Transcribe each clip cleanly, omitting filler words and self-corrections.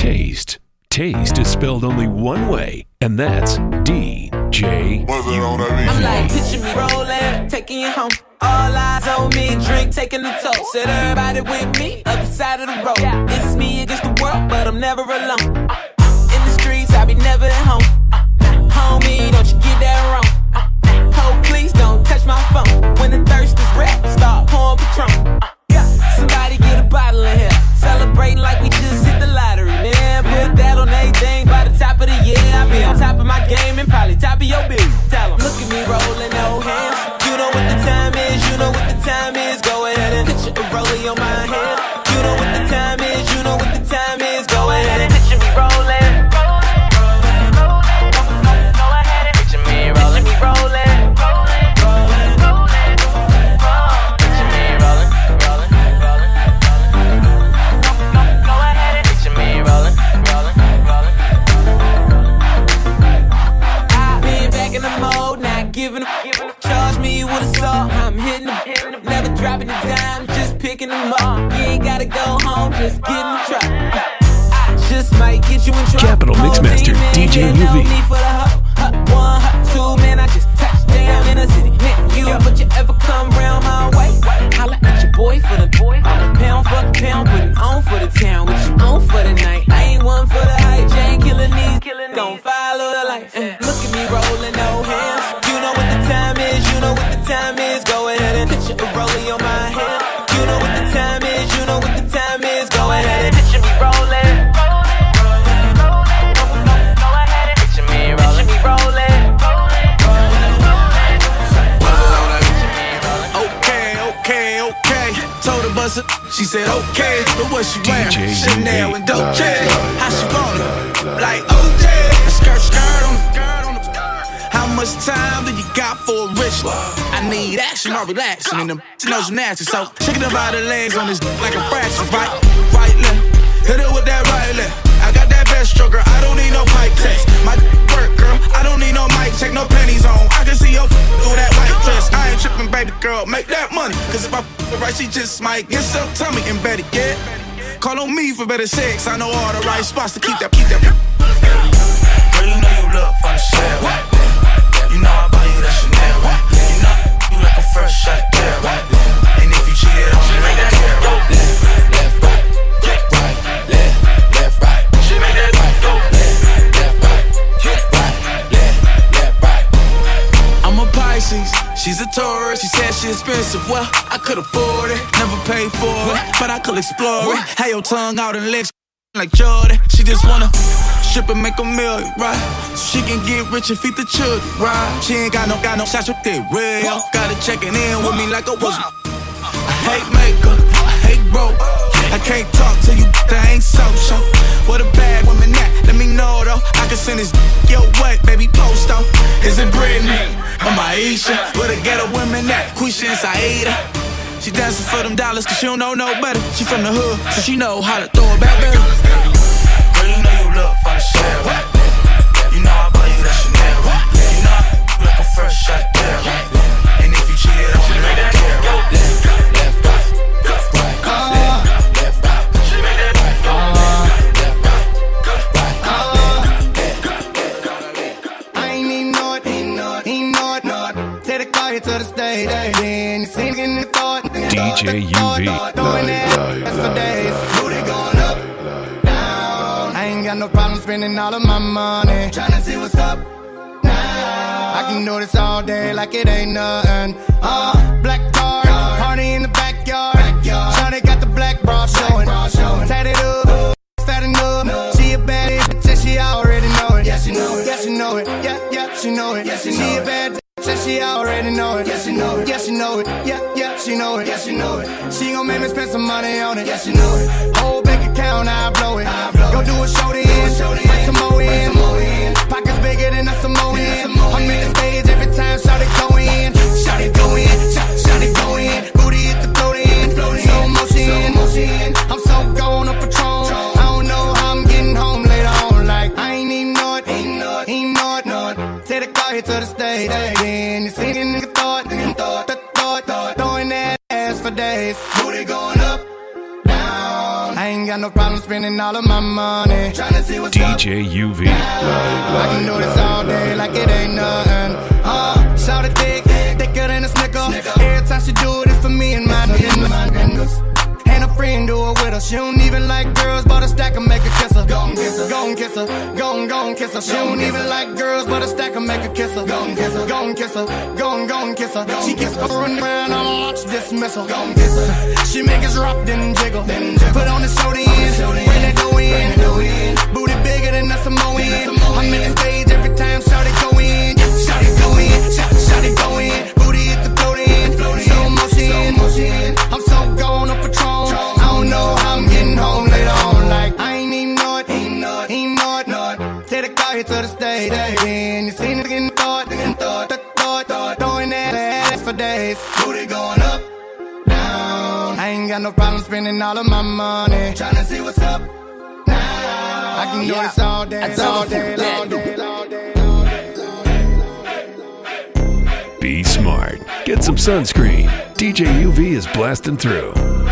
Taste. Taste is spelled only one way, and that's D-J-U-V. I'm like, picture me rolling, taking you home. All eyes on me, drink, taking the toast. Said everybody with me, other side of the road. It's me against the world, but I'm never alone. In the streets, I be never at home. Homie, don't you get that wrong. Oh, please don't touch my phone. When the thirst is red, start pouring Patron. Somebody get a bottle in here. Celebrating like we just hit the lottery, man. Put that on everything by the top of the year. I be on top of my game and probably top of your bill. Tell 'em, look at me rolling, no hands. You know what the time is, you know what the time is. Go ahead and picture a rollie on my hand. You know what the time is, you know what the time is. Go ahead and picture me rolling. Go ahead and picture me rolling, me rolling. Charge me with a salt, I'm hitting them, never dropping a dime, just picking them up. You ain't gotta go home, just get in the truck. I just might get you in trouble. Capital Mixmaster, DJ UV. One, two, man, I just touched down in the city. You, but you ever come round my way? Holla at your boy for the boy. Pound for pound, put it on for the town. What you on for the night? I ain't one for the hype. Jane killing these, don't follow the light. Look at me rolling, no hands. You know what the time is, you know what the time is. Go ahead and picture a rollie on my hand. You know what the time is, you know what the time is. Go ahead and picture me rolling. Go ahead and picture me rolling, me rolling. Okay. Told her bust it, she said okay. But what she wearing? Chanel and Dolce. How she want it? Like OJ. Skirt on the. How much time do you got for a rich one? I need action or relaxing in them. She knows gymnastics, so shaking them by the legs on this like a fraction. Right left, hit it with that right left. I got that best stroke, girl. I don't need no pipe test. My work, girl. I don't need no mic check, no panties on. I can see your through that white dress. I ain't tripping, baby girl. Make that money, cause if I her right, she just might get some tummy and better get. Call on me for better sex. I know all the right spots to keep that. Girl, you know you look for the shell. You know I buy you that Chanel. You know you like a fresh shot there. And if you cheated on me, make that go left, right, left, right. She make that go left, right. I'm a Pisces, she's a Taurus. She said she expensive, well, I could afford it. Never paid for it, but I could explore it. Have your tongue out and legs like Jordan. She just wanna strip and make a million, right? So she can get rich and feed the children, right? She ain't got no shots with that real. Got her checking in with me like I was. I hate makeup, I hate broke. I can't talk to you, that ain't social. What a bad woman at, let me know though. I can send this your way, baby, post though. Is it Britney or Maisha? Where the ghetto women at, Quisha and Saida. She dancing for them dollars cause she don't know no better. She from the hood, so she know how to throw it back better. Girl, you know you look for the shell. You know I buy you that Chanel. You know I like a fresh shot there. And if you cheated on me, make that go left, right, left, right. She make that go left, right. I ain't need no. Take the car here to the stage. Then you sing in the thought. DJ UV. Throwing that for days. Booty going up, down. I ain't got no problem spending all of my money. Tryna see what's up now. I can do this all day like it ain't nothing. Black car, party in the backyard. Shawty got the black bra showing. Tatted up, fat enough. She a bad bitch and she already know it. Yeah, she know it. Yeah, she know it. Yeah, she know it. She a bad bitch. Said she already know it. Yeah, she know it. Yeah, she know it. Yeah, she know it. Yeah, she know it. She gon' make me spend some money on it. Yeah, she know it. Whole bank account, I blow it. Go do a show then. Bring some more in. Pockets bigger than a Samoan. I'm in the stage every time. Shout it go in. Shout it go in. Shout it go in. Booty hit the throat in. Slow motion. I'm so gone on Patron. I don't know how I'm getting home later on. Like I ain't even know it. Ain't know it. Take the car here to the stage. Then you singing nigga thought. Throwing that ass for days. Booty going up, down. I I ain't got no problem spending all of my money. Tryna see what's up. DJ UV. I can do this all day like it ain't nothing. Shout it thick, thicker than a snicker. Every time she do it, it's for me and mine. And a friend do it with her. She don't even like girls, but a stack and make her kiss her. Gon' kiss her, gon' kiss her, gon' kiss her. She don't even like girls, but a stack and make her kiss her. Gon' kiss her, gon' kiss her, gon' kiss her. She kiss her and I'll watch dismissal. Gon' kiss her. She make us rock, then jiggle. Put on the soda in, bring that dough in. Booty bigger than a Samoan. I'm in the stage every time, shout it go in. Shout it go in, shout it go in. Booty hit the float in, slow motion. I'm so gone up Patron. I don't know how I'm getting home later on. Like I ain't even know it, ain't know it. Take the car here to the stage. Then you seen it getting thought, throwing that ass for days. Booty going up, down. I ain't got no problem spending all of my money. Tryna see what's up now. I can do this all day, all day. Be smart. Get some sunscreen. DJ UV is blasting through.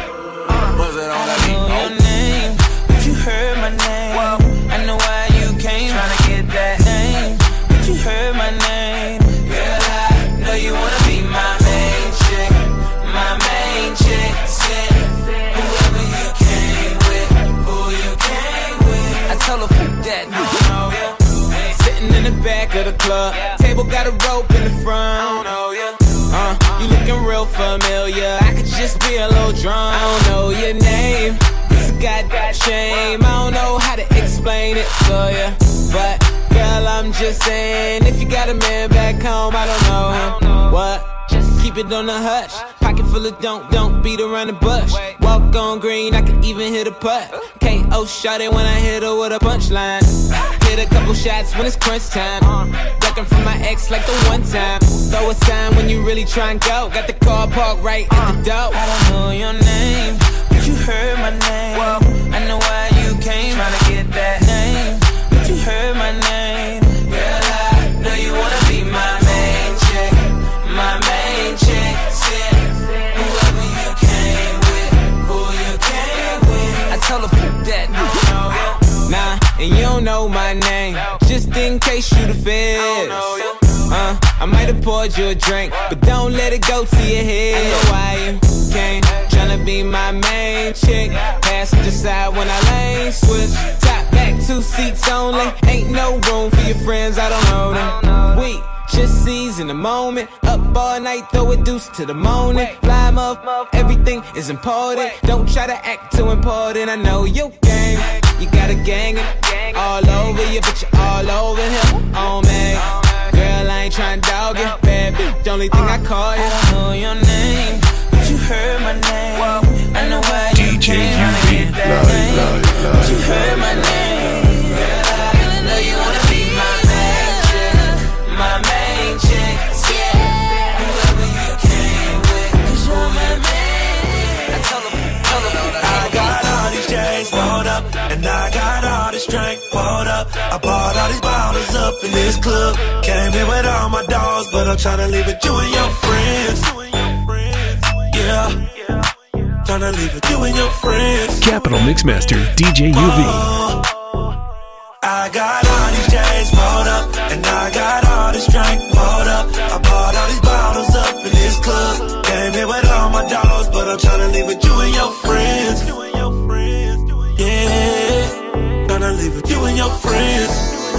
Your name, but you heard my name. I know why you came, tryna get that name. But you heard my name. Girl, I know you wanna be my main chick. My main chick. Send whoever you came with, who you came with. I tell her fuck that, sitting in the back of the club, table got a rope in the front. I don't know ya. You looking real familiar. I could just be a little drunk. I don't know your name. It's a goddamn shame. I don't know how to explain it to ya, but girl, I'm just saying, if you got a man back home, I don't know him. What? Just keep it on the hush. Pocket full of don't beat around the bush. Walk on green, I can even hit a putt. KO shot it when I hit her with a punchline. Hit a couple shots when it's crunch time. Ducking from my ex like the one time. Throw a sign when you really try and go. Got the car parked right at the door. I don't know your name, but you heard my name. I know why you came, tryna get that name. But you heard my name. Girl, I know you wanna be my main chick. My main chick. Sit whoever you came with, who you came with. I tell her fuck that. Nah, and you don't know my name, just in case you the feds. I might have poured you a drink, but don't let it go to your head. I know why you came, tryna be my main chick. Passenger side when I lane switch. Top back, 2 seats only. Ain't no room for your friends, I don't know them. We just seize in the moment. Up all night, throw a deuce to the morning. Fly up, everything is important. Don't try to act too important. I know your game. You got a gang all over you, but you're all over him. Oh man, girl, I ain't tryna dog it. Bad bitch, only thing I call you. I don't know your name, but you heard my name. I know why you came, tryna get that name. But you heard my name. Girl, I know you wanna be my main chick. My main chick. Whoever you came with, 'cause you're my man. I tell them. I got all these chains rolled up, and I got all this drink poured up. I bought all these bottles up in this club. Came in with all my dogs, but I'm tryna leave it you and your friends. Yeah, tryna leave it you and your friends. Capital Mixmaster DJ UV. I got all these chains rolled up, and I got all this drink poured up. I bought all these bottles up in this club. Came in with all my dogs, but I'm tryna leave it you and your friends. Yeah, tryna leave it you and your friends.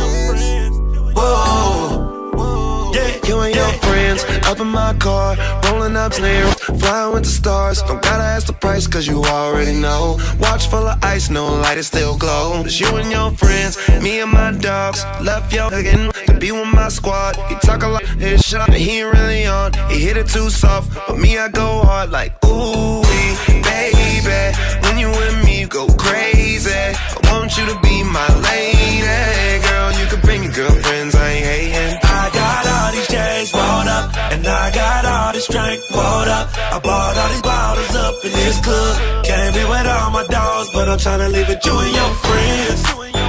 Whoa, yeah, you and your friends up in my car, rolling up snares, flying with the stars. Don't gotta ask the price, cause you already know. Watch full of ice, no light, it still glow. It's you and your friends, me and my dogs. Left your again to be with my squad. He talk a lot, his shit, but he ain't really on. He hit it too soft, but me, I go hard like ooh, baby. When you with me, you go crazy. I want you to be my lady. Girl, you can bring your girlfriends, I ain't hating. I got all these chains rolled up, and I got all this drink poured up. I bought all these bottles up in this club. Came in with all my dogs, but I'm tryna leave it you and your friends.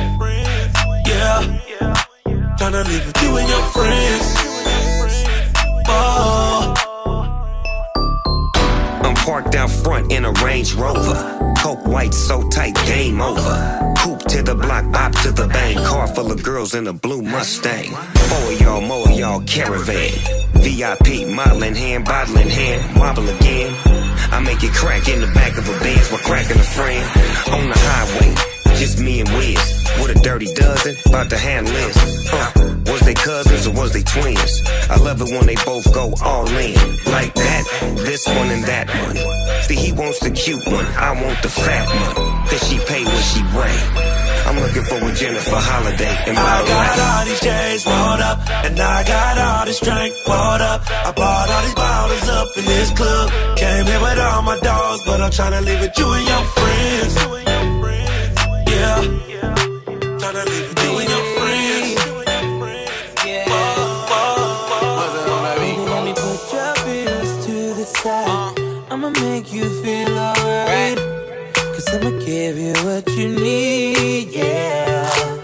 Yeah, tryna leave it you and your friends. Oh, I'm parked out front in a Range Rover. Coke white so tight, game over. Coupe to the block, bop to the bang. Car full of girls in a blue Mustang. More of y'all, caravan. VIP, model in hand, bottle in hand, wobble again. I make it crack in the back of a Benz while cracking a friend. On the highway, just me and Wiz. With a dirty dozen, about to handle this. Was they cousins or was they twins? I love it when they both go all in. Like that, this one and that one. See, he wants the cute one, I want the fat one. Cause she pay what she weigh. I'm looking for a Jennifer Holiday in my life. I got all these J's rolled up, and I got all this drink poured up. I bought all these bottles up in this club. Came here with all my dogs, but I'm tryna leave with you and your friends. Yeah, tryna leave with you and your friends. Baby, let me put your feelings to the side. I'ma make you feel alright. Cause I'ma give you what you need, yeah.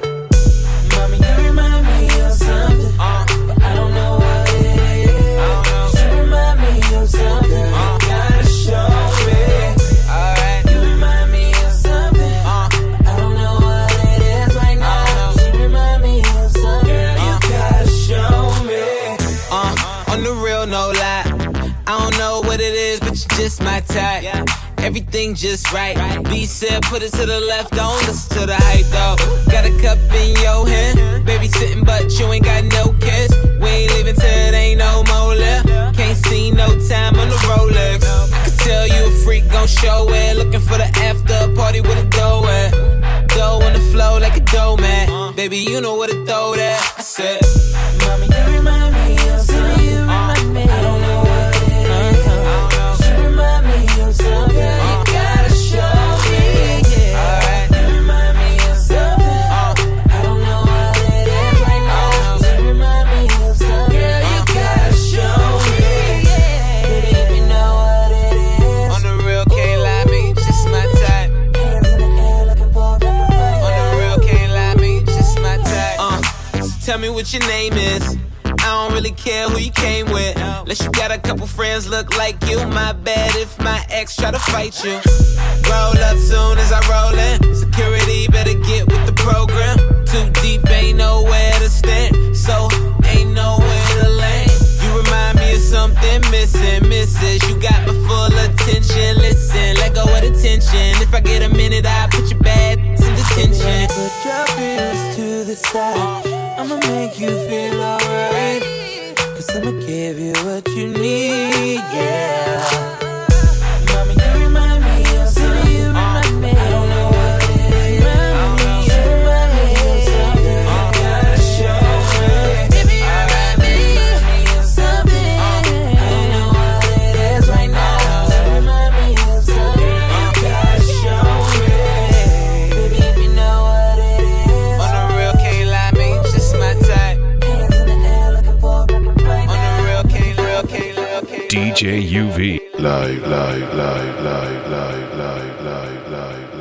Mommy, you remind me of something, but I don't know what it is. You remind me of something, you gotta show me. You remind me of something, but I don't know what it is right now. You remind me of something, you gotta show me. On the real, no lie. I don't know what it is, but you're just my type. Everything just right. B said, put it to the left, don't listen to the hype though. Got a cup in your hand, baby sitting, but you ain't got no kiss. We ain't leaving till it ain't no more left. Can't see no time on the Rolex. I can tell you a freak, gon' show it. Looking for the after party with a dough at. Dough on the flow like a dough man. Baby, you know where to throw that. I said, Mommy, you remind me of something. You remind me. I don't know what it is. You remind me of something. You gotta show me. You remind me of something. I don't know what it is right now. You remind me of something. Girl, you gotta show me. Baby, if you know what it is. on the real, can't lie, me, just my type. Hands in the air looking for a better way. On the real, can't lie, me, just my type. So tell me what your name is. I don't really care who you came with. Unless you got a couple friends look like you. My bad if my ex try to fight you. Roll up soon as I roll in. Security better get with the program. Too deep, ain't nowhere to stand. So ain't nowhere to land. You remind me of something missing, missus. You got my full attention. Listen, let go of the tension. If I get a minute, I'll put your bad in detention. Put your feelings to the side. I'ma make you feel alright. Cause I'ma give you what you need, yeah. Mommy, you remind me of something. You remind me. I don't know what it is. You remind me of something. You gotta show me. Baby, you remind me of something. I don't know what it is right now. You remind me of something. You gotta show me. Baby, if you know what it is. On the real, can't lie, me, just my type. Hands in the air looking for a better way. On the real, can't lie, DJ UV. Live.